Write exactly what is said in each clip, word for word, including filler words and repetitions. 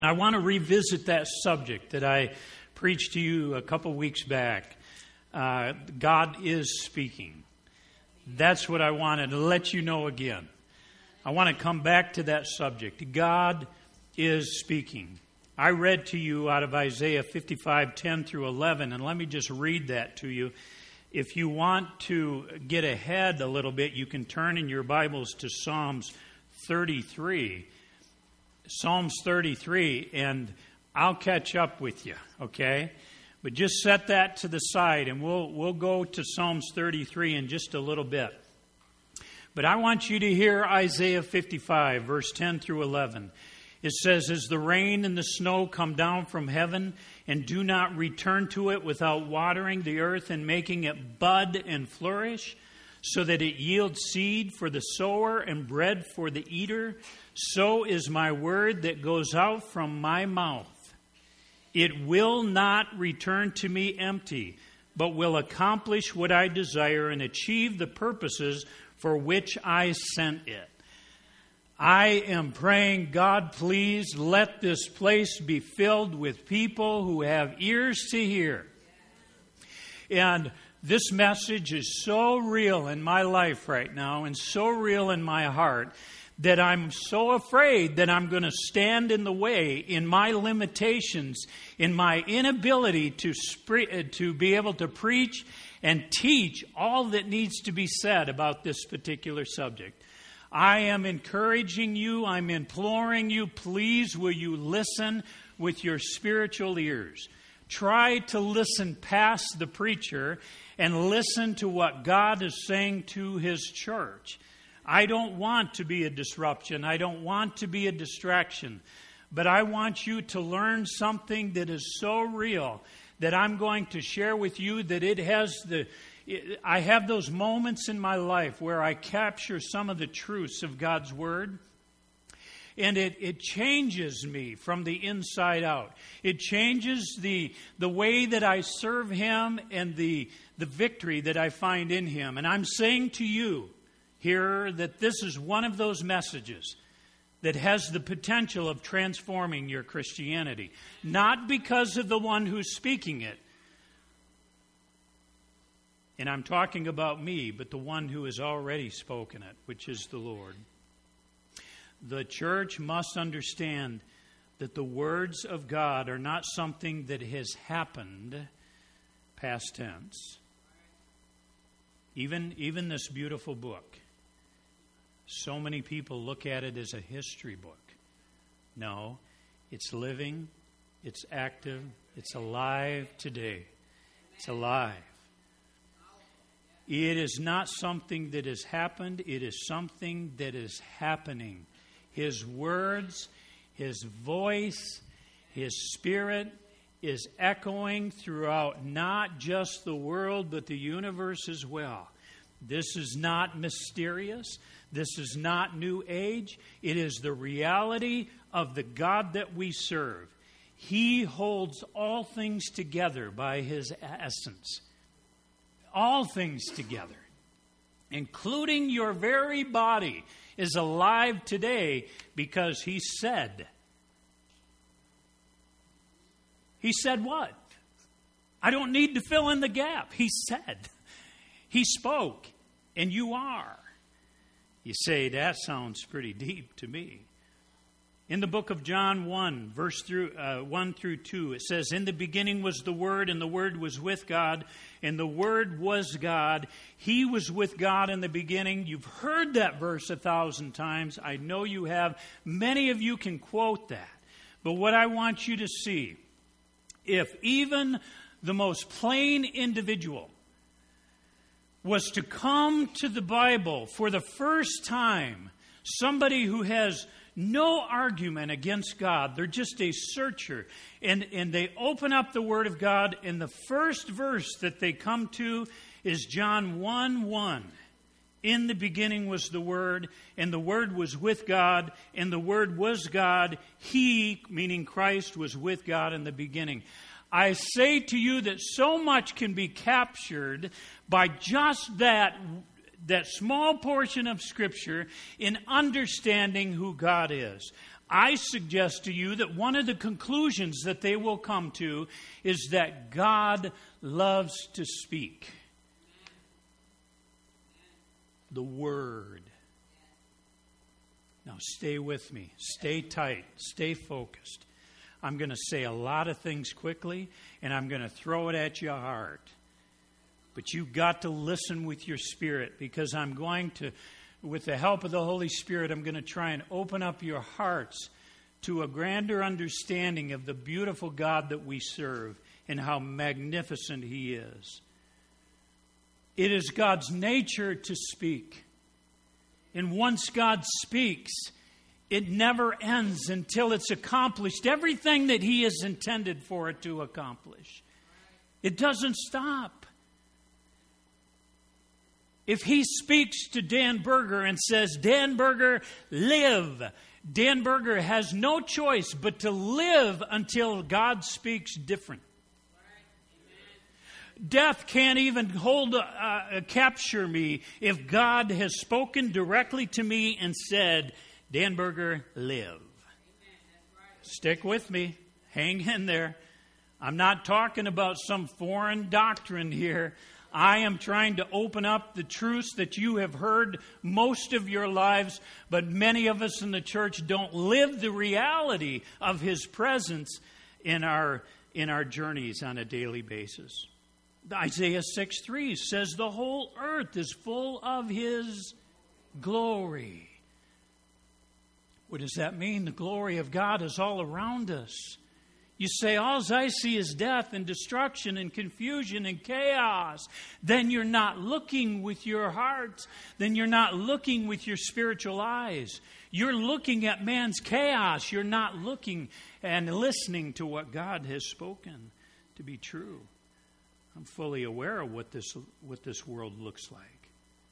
I want to revisit that subject that I preached to you a couple weeks back. Uh, God is speaking. That's what I wanted to let you know again. I want to come back to that subject. God is speaking. I read to you out of Isaiah fifty-five, ten through eleven, and let me just read that to you. If you want to get ahead a little bit, you can turn in your Bibles to Psalms thirty-three. Psalms thirty-three, and I'll catch up with you, okay? But just set that to the side, and we'll we'll go to Psalms thirty-three in just a little bit. But I want you to hear Isaiah fifty-five, verse ten through eleven. It says, "As the rain and the snow come down from heaven, and do not return to it without watering the earth and making it bud and flourish, so that it yields seed for the sower and bread for the eater, so is my word that goes out from my mouth. It will not return to me empty, but will accomplish what I desire and achieve the purposes for which I sent it." I am praying, God, please let this place be filled with people who have ears to hear. And this message is so real in my life right now and so real in my heart that I'm so afraid that I'm going to stand in the way in my limitations, in my inability to sp- to be able to preach and teach all that needs to be said about this particular subject. I am encouraging you, I'm imploring you, please will you listen with your spiritual ears. Try to listen past the preacher and listen to what God is saying to His church. I don't want to be a disruption. I don't want to be a distraction. But I want you to learn something that is so real that I'm going to share with you that it has the... I have those moments in my life where I capture some of the truths of God's Word. And it, it changes me from the inside out. It changes the, the way that I serve Him and the, the victory that I find in Him. And I'm saying to you here that this is one of those messages that has the potential of transforming your Christianity. Not because of the one who's speaking it. And I'm talking about me, but the one who has already spoken it, which is the Lord. The church must understand that the words of God are not something that has happened, past tense. Even, even this beautiful book. So many people look at it as a history book. No, it's living, it's active, it's alive today. It's alive. It is not something that has happened. It is something that is happening. His words, His voice, His Spirit is echoing throughout not just the world, but the universe as well. This is not mysterious. This is not New Age. It is the reality of the God that we serve. He holds all things together by His essence. All things together, including your very body, is alive today because He said. He said what? I don't need to fill in the gap. He said. He spoke, and you are. You say, that sounds pretty deep to me. In the book of John one, verse through uh, one through two, it says, "In the beginning was the Word, and the Word was with God, and the Word was God. He was with God in the beginning." You've heard that verse a thousand times. I know you have. Many of you can quote that. But what I want you to see, if even the most plain individual was to come to the Bible for the first time, somebody who has no argument against God. They're just a searcher. And, and they open up the Word of God, and the first verse that they come to is John one one. "In the beginning was the Word, and the Word was with God, and the Word was God. He," meaning Christ, "was with God in the beginning." I say to you that so much can be captured by just that that small portion of Scripture in understanding who God is. I suggest to you that one of the conclusions that they will come to is that God loves to speak. The Word. Now stay with me. Stay tight. Stay focused. I'm going to say a lot of things quickly, and I'm going to throw it at your heart. But you've got to listen with your spirit, because I'm going to, with the help of the Holy Spirit, I'm going to try and open up your hearts to a grander understanding of the beautiful God that we serve and how magnificent He is. It is God's nature to speak. And once God speaks, it never ends until it's accomplished everything that He has intended for it to accomplish. It doesn't stop. If He speaks to Dan Berger and says, Dan Berger, live, Dan Berger has no choice but to live until God speaks different. Death can't even hold, uh, uh, capture me if God has spoken directly to me and said, Dan Berger, live. Stick with me. Hang in there. I'm not talking about some foreign doctrine here. I am trying to open up the truths that you have heard most of your lives, but many of us in the church don't live the reality of His presence in our, in our journeys on a daily basis. Isaiah six three says the whole earth is full of His glory. What does that mean? The glory of God is all around us. You say, all I see is death and destruction and confusion and chaos. Then you're not looking with your heart. Then you're not looking with your spiritual eyes. You're looking at man's chaos. You're not looking and listening to what God has spoken to be true. I'm fully aware of what this, what this world looks like.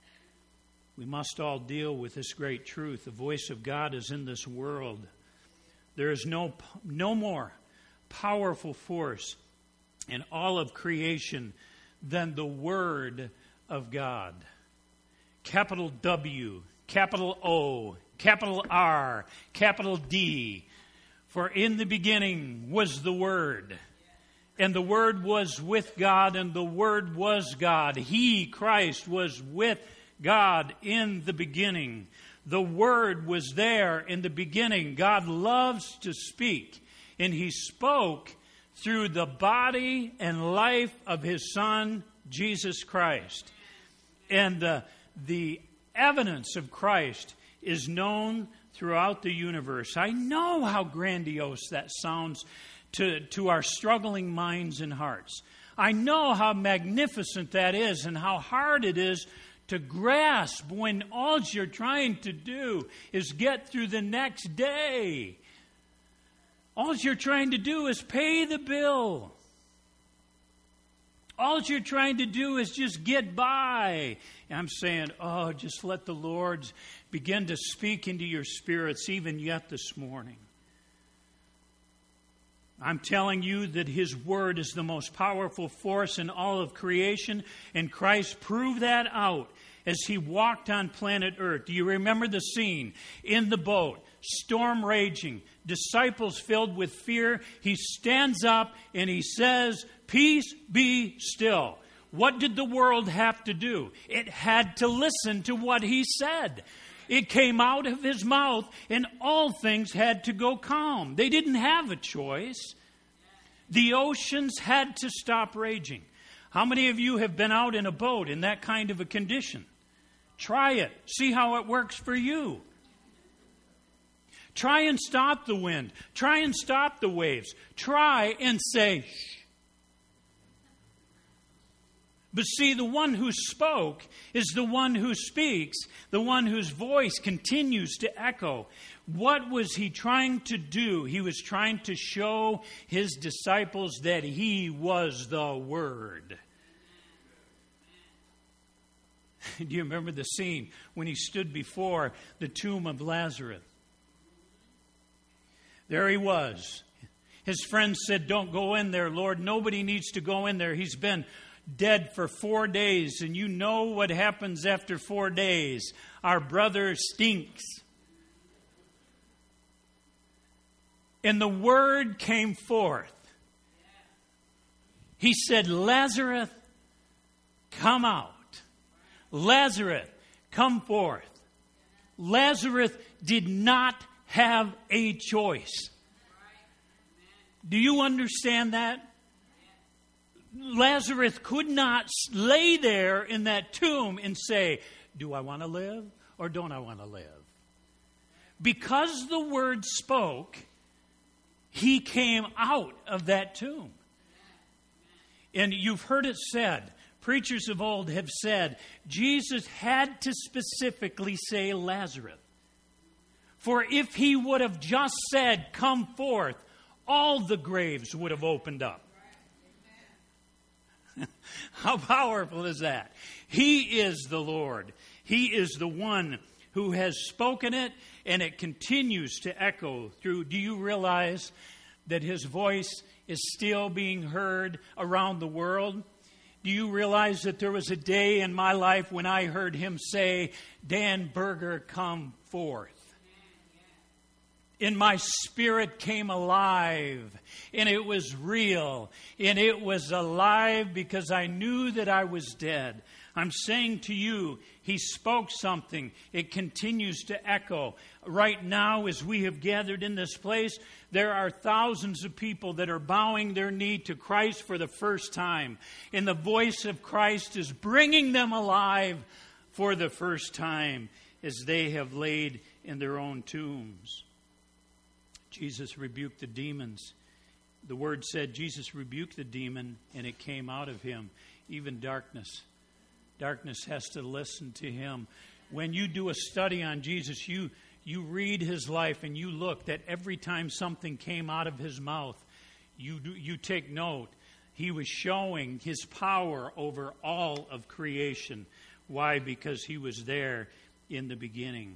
We must all deal with this great truth. The voice of God is in this world. There is no, no more powerful force in all of creation than the Word of God. Capital W, capital O, capital R, capital D. For in the beginning was the Word. And the Word was with God, and the Word was God. He, Christ, was with God in the beginning. The Word was there in the beginning. God loves to speak, and He spoke through the body and life of His Son, Jesus Christ. And the, the evidence of Christ is known throughout the universe. I know how grandiose that sounds To, to our struggling minds and hearts. I know how magnificent that is and how hard it is to grasp when all you're trying to do is get through the next day. All you're trying to do is pay the bill. All you're trying to do is just get by. And I'm saying, oh, just let the Lord begin to speak into your spirits even yet this morning. I'm telling you that His Word is the most powerful force in all of creation, and Christ proved that out as He walked on planet Earth. Do you remember the scene? In the boat, storm raging, disciples filled with fear. He stands up and He says, peace be still. What did the world have to do? It had to listen to what He said. It came out of His mouth, and all things had to go calm. They didn't have a choice. The oceans had to stop raging. How many of you have been out in a boat in that kind of a condition? Try it. See how it works for you. Try and stop the wind. Try and stop the waves. Try and say, shh. But see, the one who spoke is the one who speaks, the one whose voice continues to echo. What was He trying to do? He was trying to show His disciples that He was the Word. Do you remember the scene when He stood before the tomb of Lazarus? There He was. His friends said, don't go in there, Lord. Nobody needs to go in there. He's been dead for four days, and you know what happens after four days. Our brother stinks. And the word came forth. He said, Lazarus, come out. Lazarus, come forth. Lazarus did not have a choice. Do you understand that? Lazarus could not lay there in that tomb and say, do I want to live or don't I want to live? Because the word spoke, he came out of that tomb. And you've heard it said, preachers of old have said, Jesus had to specifically say Lazarus. For if he would have just said, come forth, all the graves would have opened up. How powerful is that? He is the Lord. He is the one who has spoken it, and it continues to echo through. Do you realize that his voice is still being heard around the world? Do you realize that there was a day in my life when I heard him say, Dan Berger, come forth? And my spirit came alive, and it was real, and it was alive because I knew that I was dead. I'm saying to you, he spoke something. It continues to echo. Right now, as we have gathered in this place, there are thousands of people that are bowing their knee to Christ for the first time. And the voice of Christ is bringing them alive for the first time as they have laid in their own tombs. Jesus rebuked the demons. The word said Jesus rebuked the demon and it came out of him. Even darkness. Darkness has to listen to him. When you do a study on Jesus, you, you read his life and you look that every time something came out of his mouth, you, you take note. He was showing his power over all of creation. Why? Because he was there in the beginning.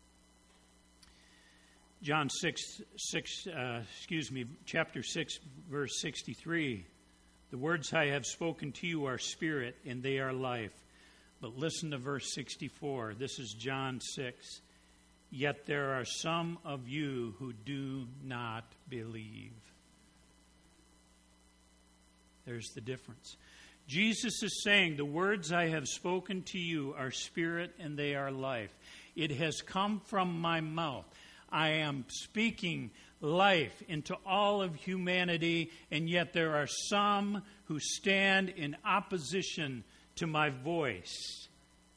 John six, six uh, excuse me, chapter six, verse sixty-three. The words I have spoken to you are spirit and they are life. But listen to verse sixty-four. This is John six. Yet there are some of you who do not believe. There's the difference. Jesus is saying, the words I have spoken to you are spirit and they are life. It has come from my mouth. I am speaking life into all of humanity, and yet there are some who stand in opposition to my voice.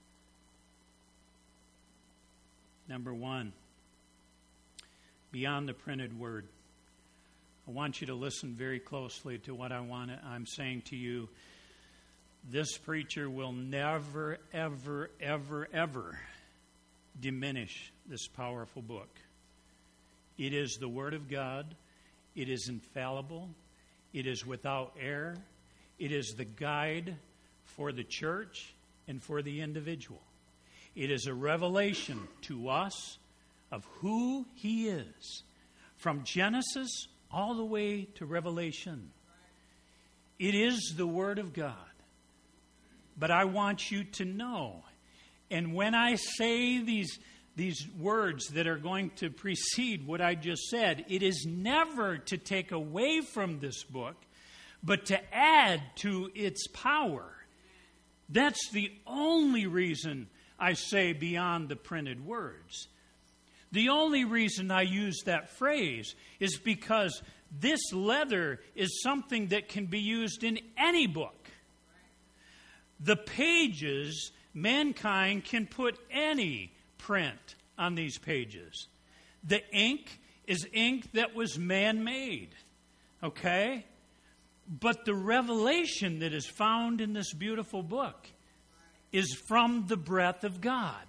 Number one, beyond the printed word. I want you to listen very closely to what I want to, I'm saying to you. This preacher will never, ever, ever, ever diminish this powerful book. It is the Word of God. It is infallible. It is without error. It is the guide for the church and for the individual. It is a revelation to us of who He is, from Genesis all the way to Revelation. It is the Word of God. But I want you to know, and when I say these These words that are going to precede what I just said, it is never to take away from this book, but to add to its power. That's the only reason I say beyond the printed words. The only reason I use that phrase is because this leather is something that can be used in any book. The pages, mankind can put any print on these pages. The ink is ink that was man-made. Okay? But the revelation that is found in this beautiful book is from the breath of God.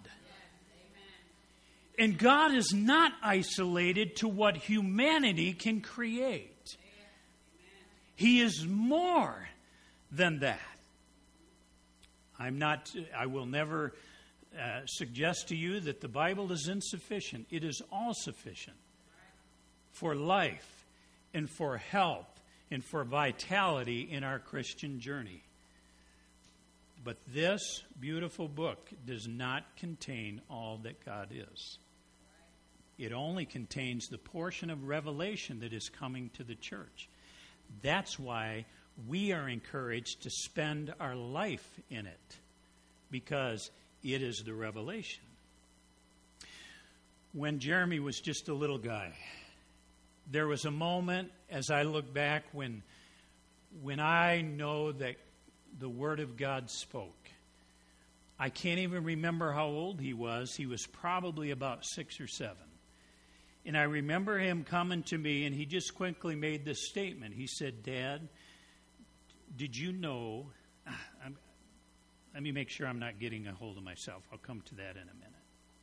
And God is not isolated to what humanity can create. He is more than that. I'm not, I will never Uh, suggest to you that the Bible is insufficient. It is all sufficient for life and for health and for vitality in our Christian journey. But this beautiful book does not contain all that God is. It only contains the portion of revelation that is coming to the church. That's why we are encouraged to spend our life in it, because it is the revelation. When Jeremy was just a little guy, there was a moment, as I look back, when, when I know that the Word of God spoke. I can't even remember how old he was. He was probably about six or seven. And I remember him coming to me, and he just quickly made this statement. He said, "Dad, did you know..." I'm, let me make sure I'm not getting a hold of myself. I'll come to that in a minute.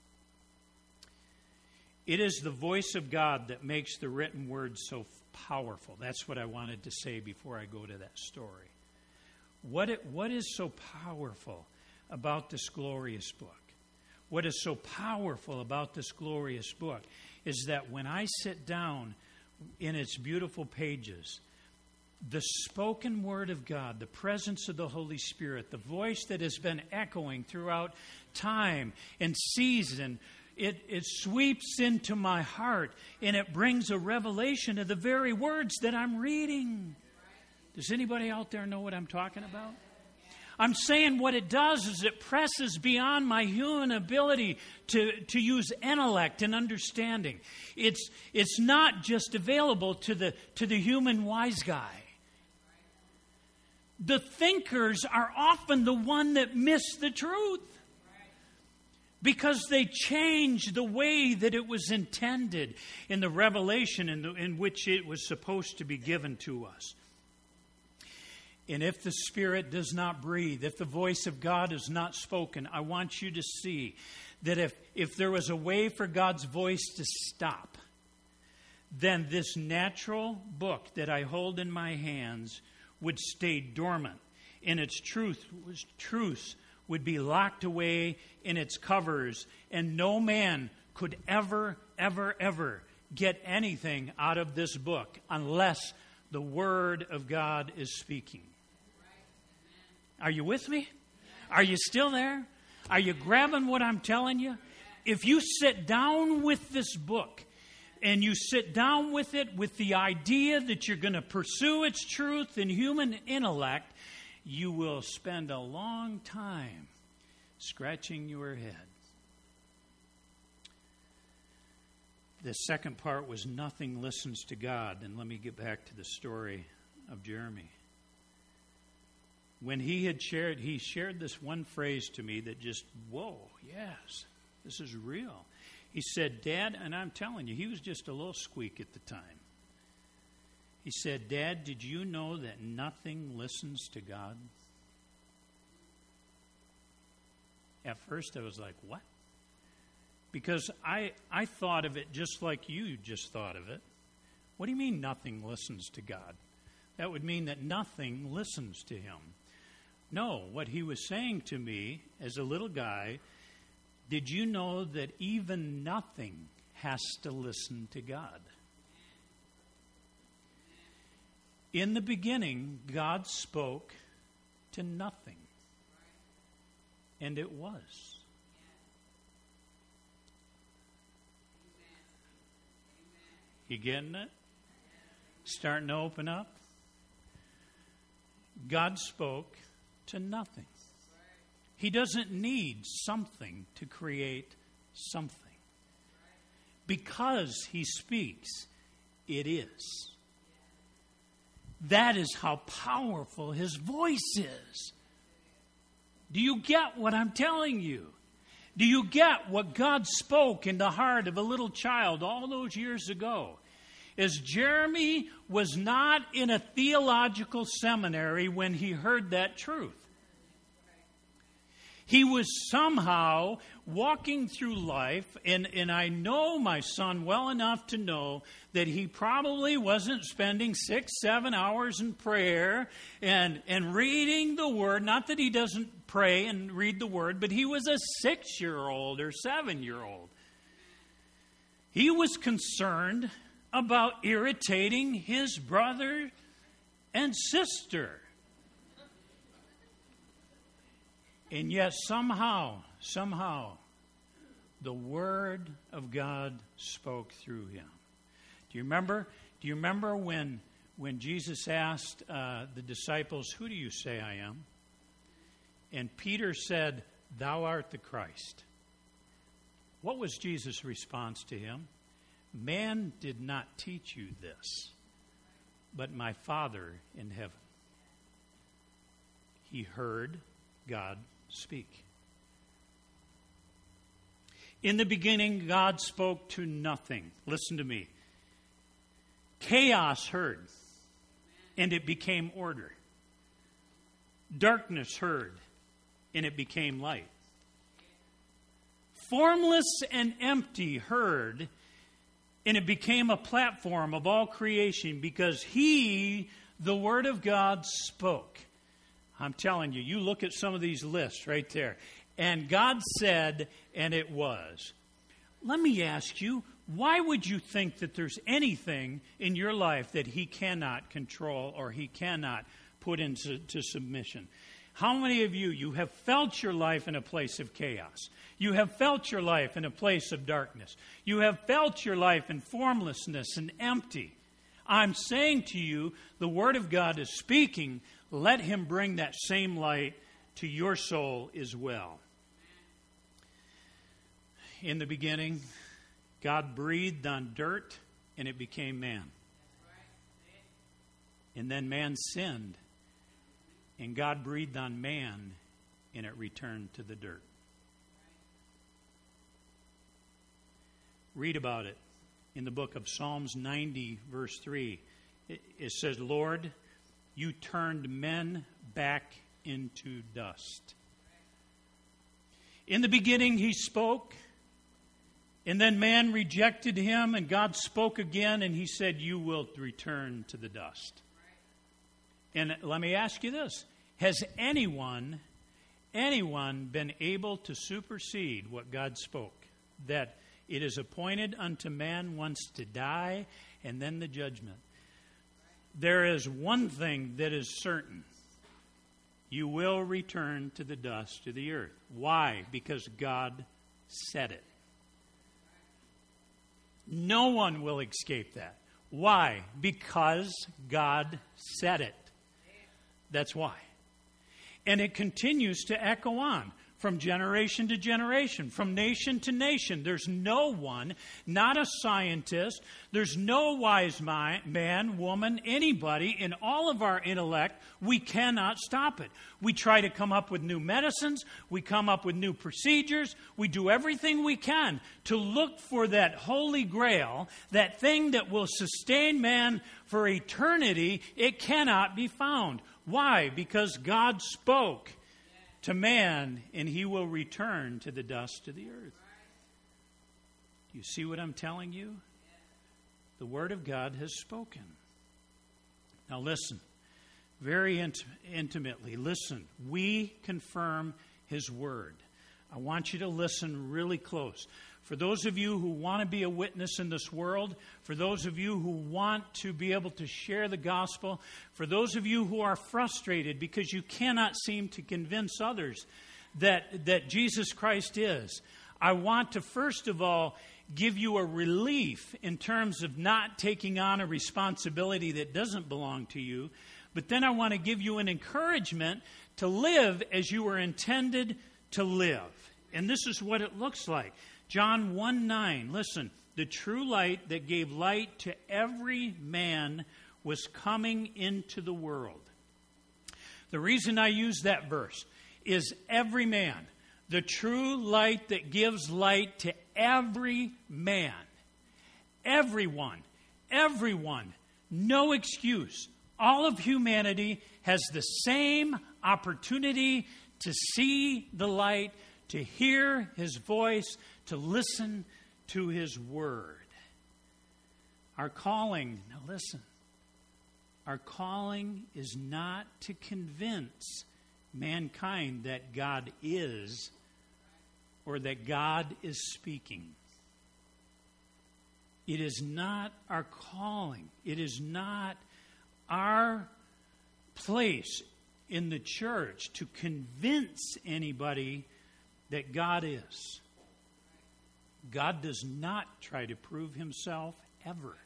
It is the voice of God that makes the written word so powerful. That's what I wanted to say before I go to that story. What it, what is so powerful about this glorious book? What is so powerful about this glorious book is that when I sit down in its beautiful pages, the spoken word of God, the presence of the Holy Spirit, the voice that has been echoing throughout time and season, It, it sweeps into my heart, and it brings a revelation of the very words that I'm reading. Does anybody out there know what I'm talking about? I'm saying what it does is it presses beyond my human ability to, to use intellect and understanding. It's, it's not just available to the, to the human wise guy. The thinkers are often the one that miss the truth, because they change the way that it was intended in the revelation in, the, in which it was supposed to be given to us. And if the Spirit does not breathe, if the voice of God is not spoken, I want you to see that if, if there was a way for God's voice to stop, then this natural book that I hold in my hands would stay dormant, and its truth was truths would be locked away in its covers, and no man could ever, ever, ever get anything out of this book unless the Word of God is speaking. Are you with me? Are you still there? Are you grabbing what I'm telling you? If you sit down with this book, and you sit down with it with the idea that you're going to pursue its truth in human intellect, you will spend a long time scratching your head. The second part was nothing listens to God. And let me get back to the story of Jeremy. When he had shared, he shared this one phrase to me that just, whoa, yes, this is real. He said, "Dad," and I'm telling you, he was just a little squeak at the time. He said, "Dad, did you know that nothing listens to God?" At first I was like, what? Because I, I thought of it just like you just thought of it. What do you mean nothing listens to God? That would mean that nothing listens to him. No, what he was saying to me as a little guy, did you know that even nothing has to listen to God? In the beginning, God spoke to nothing. And it was. You getting it? Starting to open up? God spoke to nothing. He doesn't need something to create something. Because he speaks, it is. That is how powerful his voice is. Do you get what I'm telling you? Do you get what God spoke in the heart of a little child all those years ago? As Jeremy was not in a theological seminary when he heard that truth. He was somehow walking through life, and, and I know my son well enough to know that he probably wasn't spending six, seven hours in prayer and, and reading the Word. Not that he doesn't pray and read the Word, but he was a six-year-old or seven-year-old. He was concerned about irritating his brother and sister. And yet somehow, somehow, The Word of God spoke through him. Do you remember? Do you remember when when Jesus asked uh, the disciples, "Who do you say I am?" And Peter said, "Thou art the Christ." What was Jesus' response to him? "Man did not teach you this, but my Father in heaven." He heard God speak. In the beginning, God spoke to nothing. Listen to me. Chaos heard, and it became order. Darkness heard, and it became light. Formless and empty heard, and it became a platform of all creation because He, the Word of God, spoke. I'm telling you, you look at some of these lists right there. And God said, and it was. Let me ask you, why would you think that there's anything in your life that He cannot control or He cannot put into to submission? How many of you, you have felt your life in a place of chaos? You have felt your life in a place of darkness. You have felt your life in formlessness and empty. I'm saying to you, the Word of God is speaking. Let Him bring that same light to your soul as well. In the beginning, God breathed on dirt, and it became man. And then man sinned, and God breathed on man, and it returned to the dirt. Read about it in the book of Psalms ninety, verse three. It, it says, "Lord, you turned men back into dust." In the beginning, He spoke, and then man rejected Him, and God spoke again, and He said, "You will return to the dust." And let me ask you this. Has anyone, anyone been able to supersede what God spoke? That it is appointed unto man once to die, and then the judgment. There is one thing that is certain. You will return to the dust, to the earth. Why? Because God said it. No one will escape that. Why? Because God said it. That's why. And it continues to echo on from generation to generation, from nation to nation. There's no one, not a scientist, there's no wise man, woman, anybody in all of our intellect. We cannot stop it. We try to come up with new medicines. We come up with new procedures. We do everything we can to look for that holy grail, that thing that will sustain man for eternity. It cannot be found. Why? Because God spoke to man, and he will return to the dust of the earth. Do you see what I'm telling you? The Word of God has spoken. Now listen, very int- intimately, listen. We confirm His Word. I want you to listen really close. For those of you who want to be a witness in this world, for those of you who want to be able to share the gospel, for those of you who are frustrated because you cannot seem to convince others that, that Jesus Christ is, I want to first of all give you a relief in terms of not taking on a responsibility that doesn't belong to you, but then I want to give you an encouragement to live as you were intended to live. And this is what it looks like. John one nine, listen, the true light that gave light to every man was coming into the world. The reason I use that verse is every man, the true light that gives light to every man, everyone, everyone, no excuse. All of humanity has the same opportunity to see the light, to hear His voice, to listen to His Word. Our calling, now listen, our calling is not to convince mankind that God is or that God is speaking. It is not our calling. It is not our place in the church to convince anybody that God is. God does not try to prove himself ever.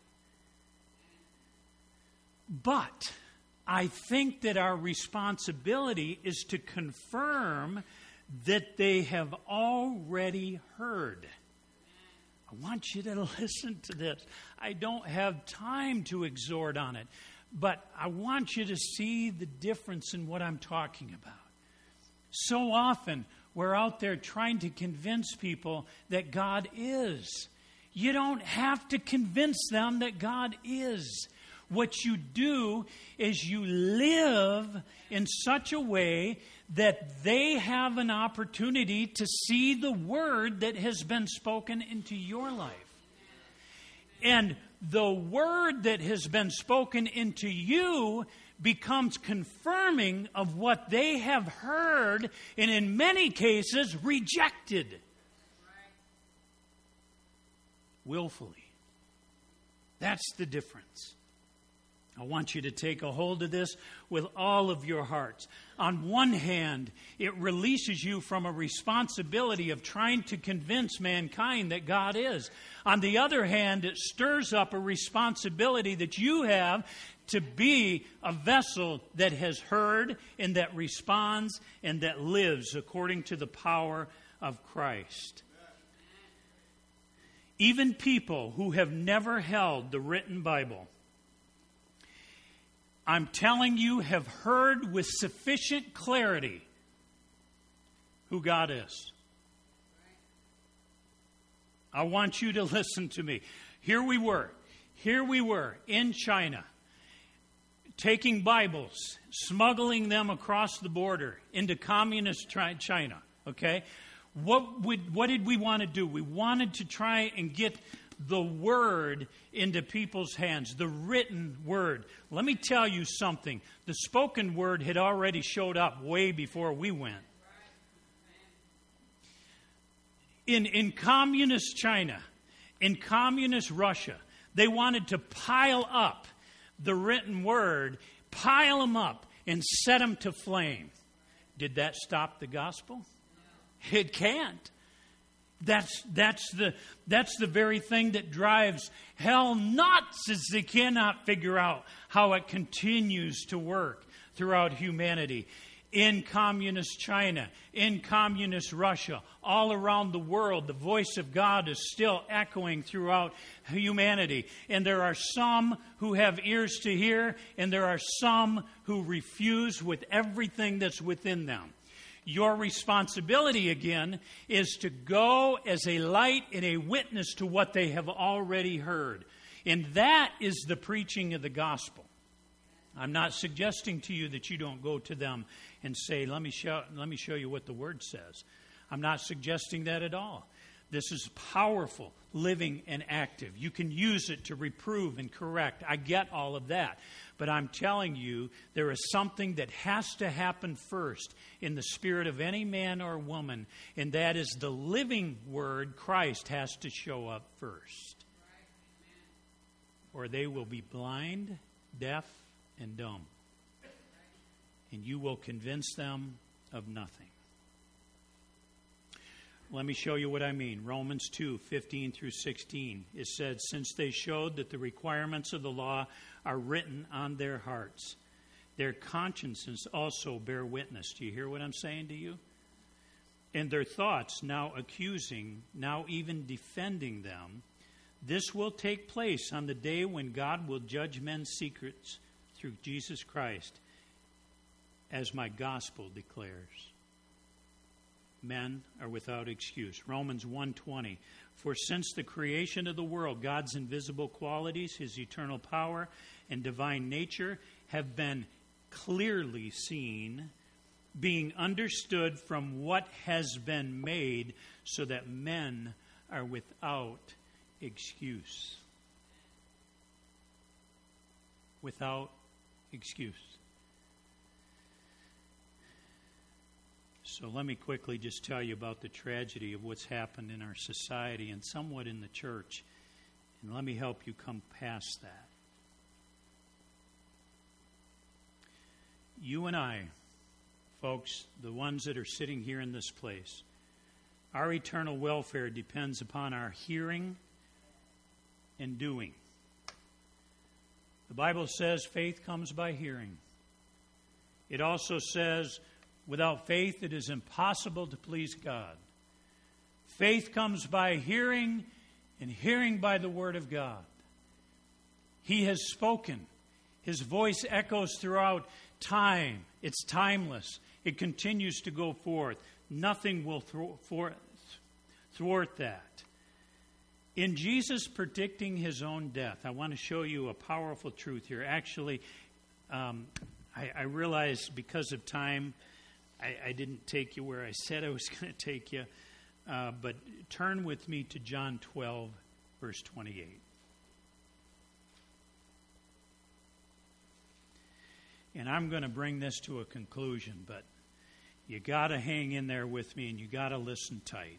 But I think that our responsibility is to confirm that they have already heard. I want you to listen to this. I don't have time to exhort on it, but I want you to see the difference in what I'm talking about. So often, we're out there trying to convince people that God is. You don't have to convince them that God is. What you do is you live in such a way that they have an opportunity to see the word that has been spoken into your life. And the word that has been spoken into you becomes confirming of what they have heard and in many cases rejected. Willfully. That's the difference. I want you to take a hold of this with all of your hearts. On one hand, it releases you from a responsibility of trying to convince mankind that God is. On the other hand, it stirs up a responsibility that you have to be a vessel that has heard and that responds and that lives according to the power of Christ. Even people who have never held the written Bible, I'm telling you, have heard with sufficient clarity who God is. I want you to listen to me. Here we were. Here we were in China, taking Bibles, smuggling them across the border into communist China. Okay? What would, what did we want to do? We wanted to try and get the word into people's hands, the written word. Let me tell you something. The spoken word had already showed up way before we went. In, in communist China, in communist Russia, they wanted to pile up the written word, pile them up, and set them to flame. Did that stop the gospel? It can't. That's that's the that's the very thing that drives hell nuts, is they cannot figure out how it continues to work throughout humanity. In communist China, in communist Russia, all around the world, the voice of God is still echoing throughout humanity. And there are some who have ears to hear, and there are some who refuse with everything that's within them. Your responsibility, again, is to go as a light and a witness to what they have already heard. And that is the preaching of the gospel. I'm not suggesting to you that you don't go to them and say, let me show, let me show you what the Word says. I'm not suggesting that at all. This is powerful, living, and active. You can use it to reprove and correct. I get all of that. But I'm telling you, there is something that has to happen first in the spirit of any man or woman, and that is the living Word, Christ, has to show up first. Or they will be blind, deaf, and dumb. And you will convince them of nothing. Let me show you what I mean. Romans two, fifteen through sixteen. It said, since they showed that the requirements of the law are written on their hearts, their consciences also bear witness. Do you hear what I'm saying to you? And their thoughts now accusing, now even defending them. This will take place on the day when God will judge men's secrets through Jesus Christ, as my gospel declares. Men are without excuse. Romans one twenty. For since the creation of the world, God's invisible qualities, his eternal power and divine nature have been clearly seen, being understood from what has been made, so that men are without excuse. Without excuse. So let me quickly just tell you about the tragedy of what's happened in our society and somewhat in the church. And let me help you come past that. You and I, folks, the ones that are sitting here in this place, Our eternal welfare depends upon our hearing and doing. The Bible says faith comes by hearing. It also says without faith it is impossible to please God. Faith comes by hearing, and hearing by the Word of God. He has spoken. His voice echoes throughout time. It's timeless. It continues to go forth. Nothing will thwart that. In Jesus predicting his own death, I want to show you a powerful truth here. Actually, um, I, I realize because of time, I, I didn't take you where I said I was going to take you. Uh, but turn with me to John twelve, verse twenty-eight. And I'm going to bring this to a conclusion, but you got to hang in there with me and you got to listen tight.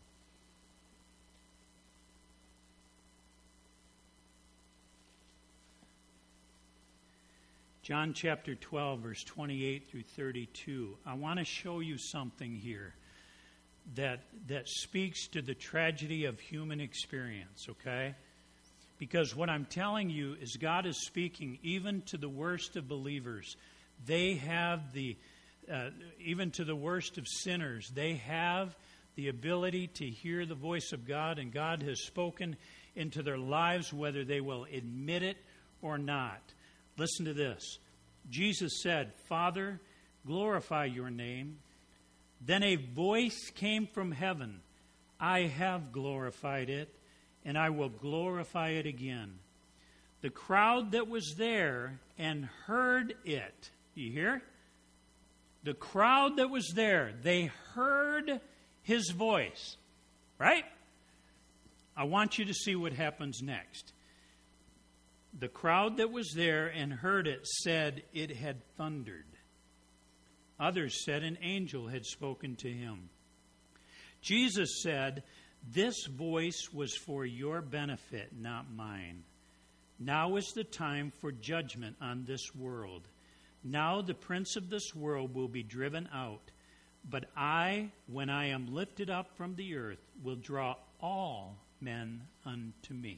John chapter twelve, verse twenty-eight through thirty-two. I want to show you something here that that speaks to the tragedy of human experience, okay? Because what I'm telling you is God is speaking even to the worst of believers. They have the, uh, even to the worst of sinners, they have the ability to hear the voice of God, and God has spoken into their lives whether they will admit it or not. Listen to this. Jesus said, "Father, glorify your name." Then a voice came from heaven. "I have glorified it, and I will glorify it again." The crowd that was there and heard it, you hear? The crowd that was there, they heard his voice, right? I want you to see what happens next. The crowd that was there and heard it said it had thundered. Others said an angel had spoken to him. Jesus said, "This voice was for your benefit, not mine. Now is the time for judgment on this world. Now the prince of this world will be driven out. But I, when I am lifted up from the earth, will draw all men unto me."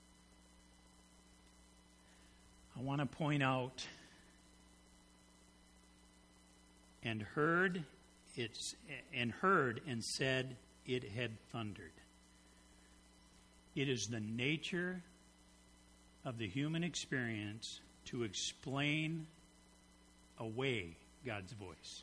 I want to point out, and heard it's and heard and said it had thundered. It is the nature of the human experience to explain away God's voice.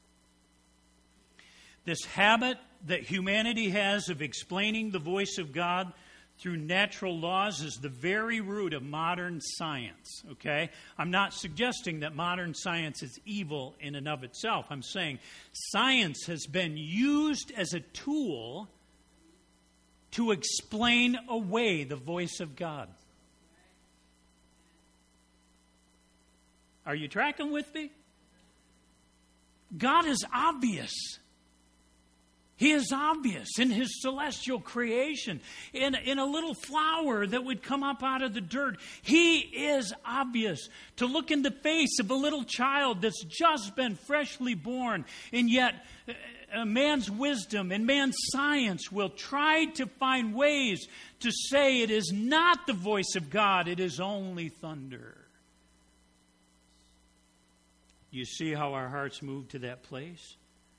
This habit that humanity has of explaining the voice of God through natural laws is the very root of modern science, okay? I'm not suggesting that modern science is evil in and of itself. I'm saying science has been used as a tool to explain away the voice of God. Are you tracking with me? God is obvious. He is obvious in his celestial creation, in, in a little flower that would come up out of the dirt. He is obvious. To look in the face of a little child that's just been freshly born, and yet uh, man's wisdom and man's science will try to find ways to say it is not the voice of God, it is only thunder. You see how our hearts move to that place?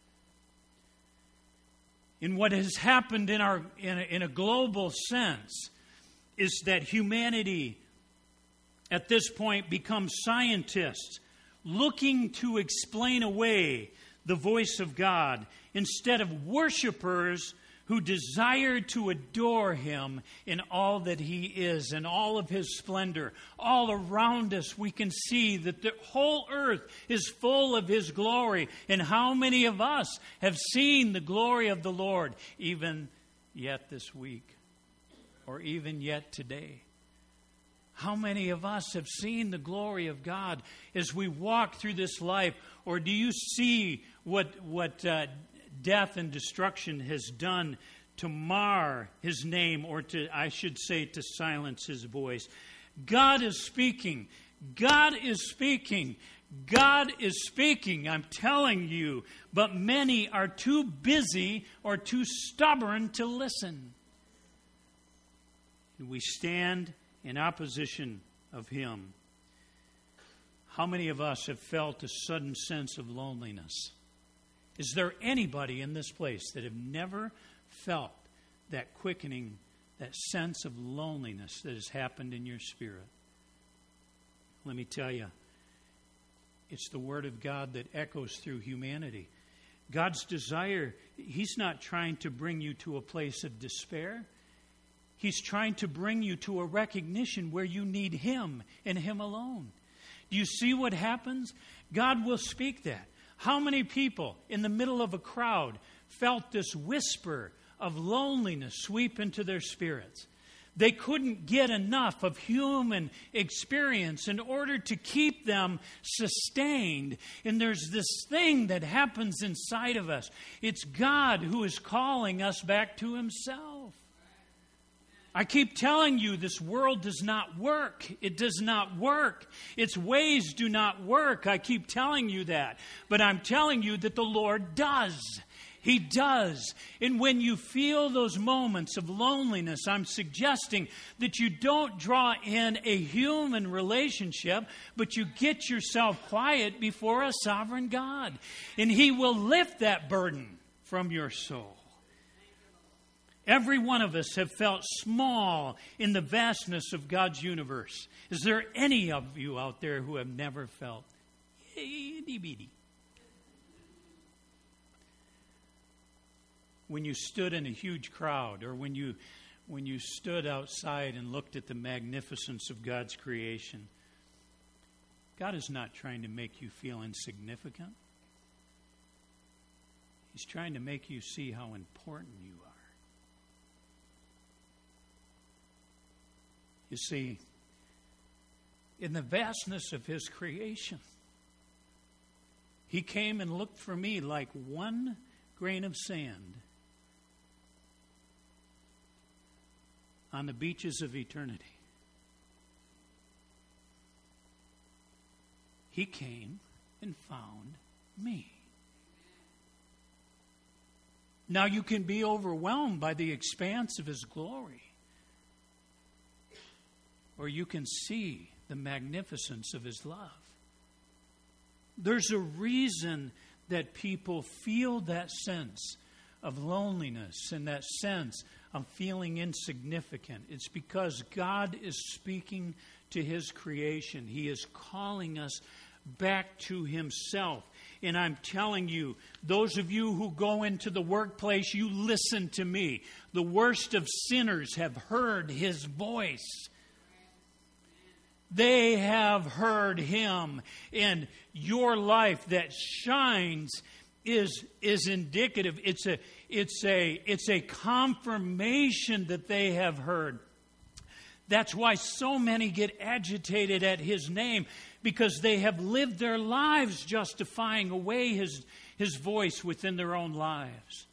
In what has happened in our in a, in a global sense is that humanity at this point becomes scientists looking to explain away the voice of God instead of worshipers who desire to adore him in all that he is and all of his splendor. All around us we can see that the whole earth is full of his glory. And how many of us have seen the glory of the Lord even yet this week or even yet today? How many of us have seen the glory of God as we walk through this life? Or do you see what what uh, death and destruction has done to mar his name, or to, I should say, to silence his voice? God is speaking. God is speaking. God is speaking, I'm telling you, but many are too busy or too stubborn to listen. And we stand in opposition of Him. How many of us have felt a sudden sense of loneliness? Is there anybody in this place that have never felt that quickening, that sense of loneliness that has happened in your spirit? Let me tell you, it's the Word of God that echoes through humanity. God's desire, He's not trying to bring you to a place of despair. He's trying to bring you to a recognition where you need Him and Him alone. Do you see what happens? God will speak that. How many people in the middle of a crowd felt this whisper of loneliness sweep into their spirits? They couldn't get enough of human experience in order to keep them sustained. And there's this thing that happens inside of us. It's God who is calling us back to Himself. I keep telling you, this world does not work. It does not work. Its ways do not work. I keep telling you that. But I'm telling you that the Lord does. He does. And when you feel those moments of loneliness, I'm suggesting that you don't draw in a human relationship, but you get yourself quiet before a sovereign God. And He will lift that burden from your soul. Every one of us have felt small in the vastness of God's universe. Is there any of you out there who have never felt itty-bitty? When you stood in a huge crowd, or when you when you stood outside and looked at the magnificence of God's creation, God is not trying to make you feel insignificant. He's trying to make you see how important you are. You see, in the vastness of His creation, He came and looked for me like one grain of sand on the beaches of eternity. He came and found me. Now you can be overwhelmed by the expanse of His glory, or you can see the magnificence of His love. There's a reason that people feel that sense of loneliness and that sense of feeling insignificant. It's because God is speaking to His creation. He is calling us back to Himself. And I'm telling you, those of you who go into the workplace, you listen to me. The worst of sinners have heard His voice. They have heard Him, and your life that shines is is indicative. It's a it's a it's a confirmation that they have heard. That's why so many get agitated at His name, because they have lived their lives justifying away His His voice within their own lives.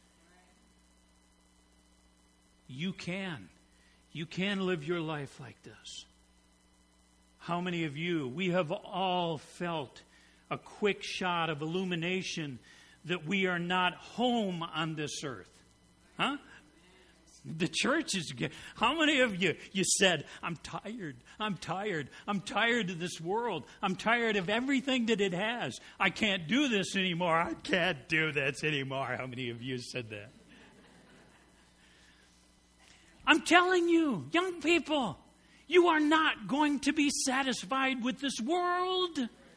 You can. You can live your life like this. How many of you, we have all felt a quick shot of illumination that we are not home on this earth? Huh? The church is, how many of you, you said, I'm tired, I'm tired, I'm tired of this world, I'm tired of everything that it has. I can't do this anymore, I can't do this anymore. How many of you said that? I'm telling you, young people, you are not going to be satisfied with this world.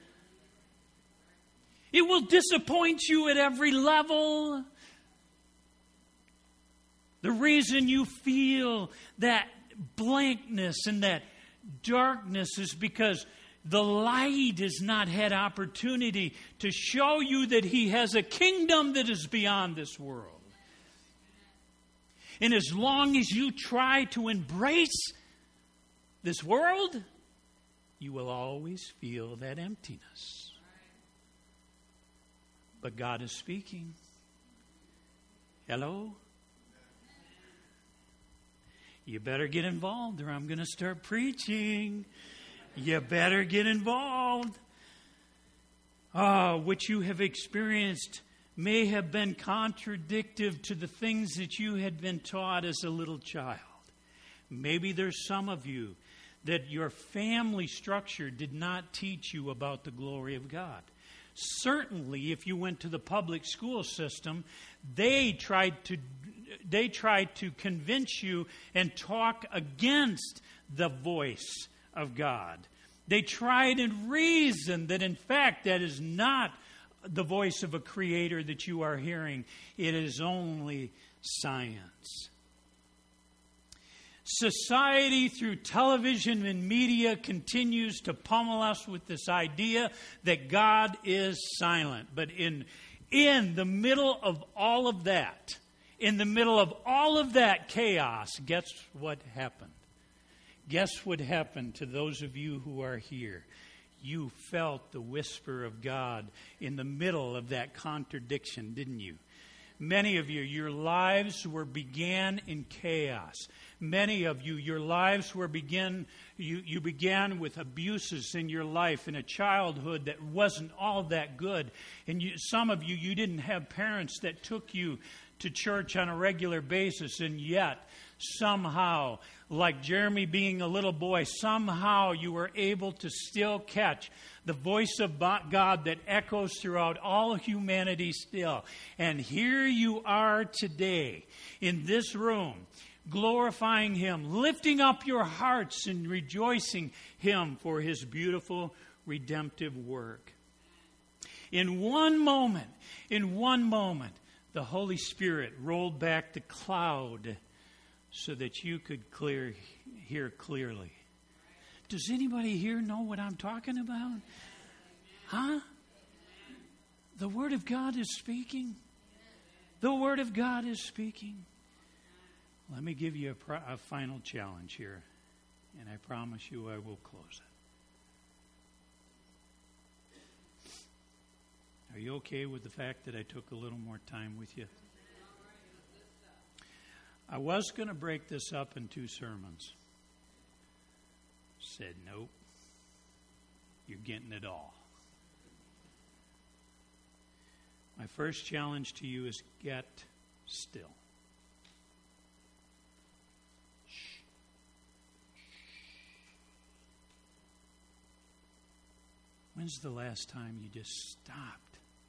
It will disappoint you at every level. The reason you feel that blankness and that darkness is because the light has not had opportunity to show you that He has a kingdom that is beyond this world. And as long as you try to embrace this world, you will always feel that emptiness. But God is speaking. Hello? You better get involved or I'm going to start preaching. You better get involved. uh, which you have experienced may have been contradictive to the things that you had been taught as a little child. Maybe there's some of you that your family structure did not teach you about the glory of God. Certainly, if you went to the public school system, they tried to they tried to convince you and talk against the voice of God. They tried and reasoned that, in fact, that is not the voice of a creator that you are hearing. It is only science. Society, through television and media, continues to pummel us with this idea that God is silent. But in, in the middle of all of that, in the middle of all of that chaos, guess what happened? Guess what happened to those of you who are here? You felt the whisper of God in the middle of that contradiction, didn't you? Many of you, your lives were began in chaos. Many of you, your lives were begin. You, you began with abuses in your life in a childhood that wasn't all that good. And you, some of you, you didn't have parents that took you to church on a regular basis, and yet somehow, like Jeremy being a little boy, somehow you were able to still catch the voice of God that echoes throughout all humanity still. And here you are today in this room, glorifying Him, lifting up your hearts and rejoicing Him for His beautiful redemptive work. In one moment, in one moment, the Holy Spirit rolled back the cloud so that you could clear, hear clearly. Does anybody here know what I'm talking about? Huh? The Word of God is speaking. The Word of God is speaking. Let me give you a, pro- a final challenge here, and I promise you I will close it. Are you okay with the fact that I took a little more time with you? I was going to break this up in two sermons. Said, nope, you're getting it all. My first challenge to you is get still. Shh. When's the last time you just stopped?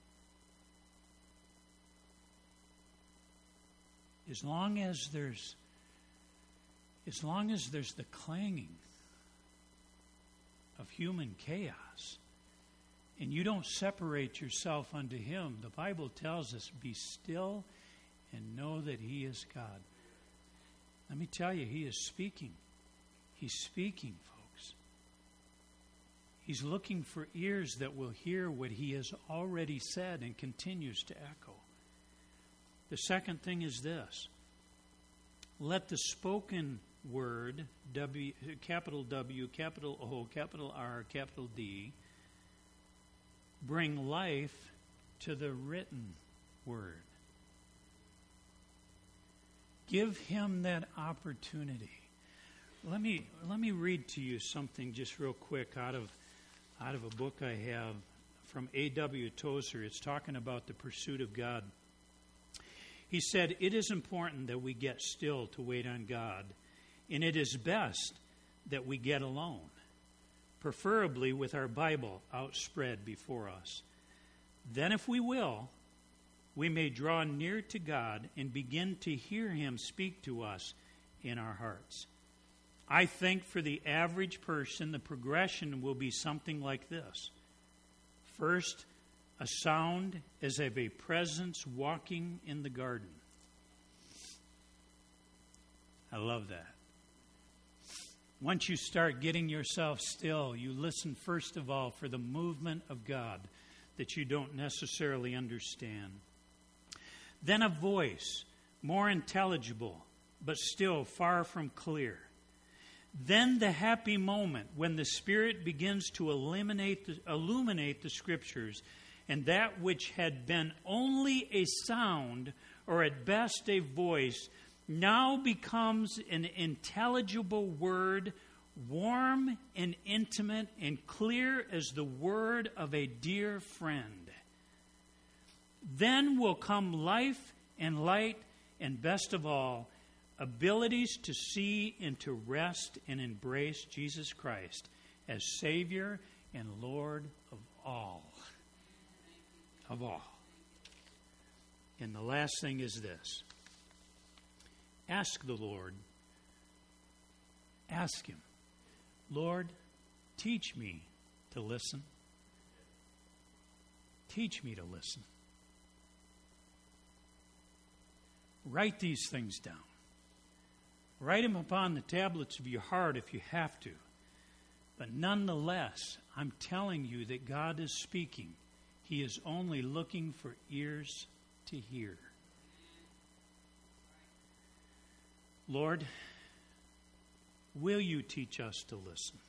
As long as there's, as long as there's the clanging of human chaos, and you don't separate yourself unto Him, the Bible tells us, be still and know that He is God. Let me tell you, He is speaking. He's speaking, folks. He's looking for ears that will hear what He has already said and continues to echo. The second thing is this. Let the spoken word, W, capital W, capital O, capital R, capital D, bring life to the written word. Give Him that opportunity. Let me let me read to you something just real quick out of out of a book I have from A W Tozer. It's talking about the pursuit of God. He said, it is important that we get still to wait on God, and it is best that we get alone, preferably with our Bible outspread before us. Then, if we will, we may draw near to God and begin to hear Him speak to us in our hearts. I think for the average person, the progression will be something like this. First, a sound as of a presence walking in the garden. I love that. Once you start getting yourself still, you listen first of all for the movement of God that you don't necessarily understand. Then a voice, more intelligible, but still far from clear. Then the happy moment when the Spirit begins to illuminate the, illuminate the Scriptures, and that which had been only a sound, or at best a voice, now becomes an intelligible word warm and intimate and clear as the word of a dear friend. Then will come life and light, and best of all, abilities to see and to rest and embrace Jesus Christ as Savior and Lord of all. Of all. And the last thing is this. Ask the Lord. Ask Him, Lord, teach me to listen. Teach me to listen. Write these things down. Write them upon the tablets of your heart if you have to. But nonetheless, I'm telling you that God is speaking. He is only looking for ears to hear. Lord, will you teach us to listen?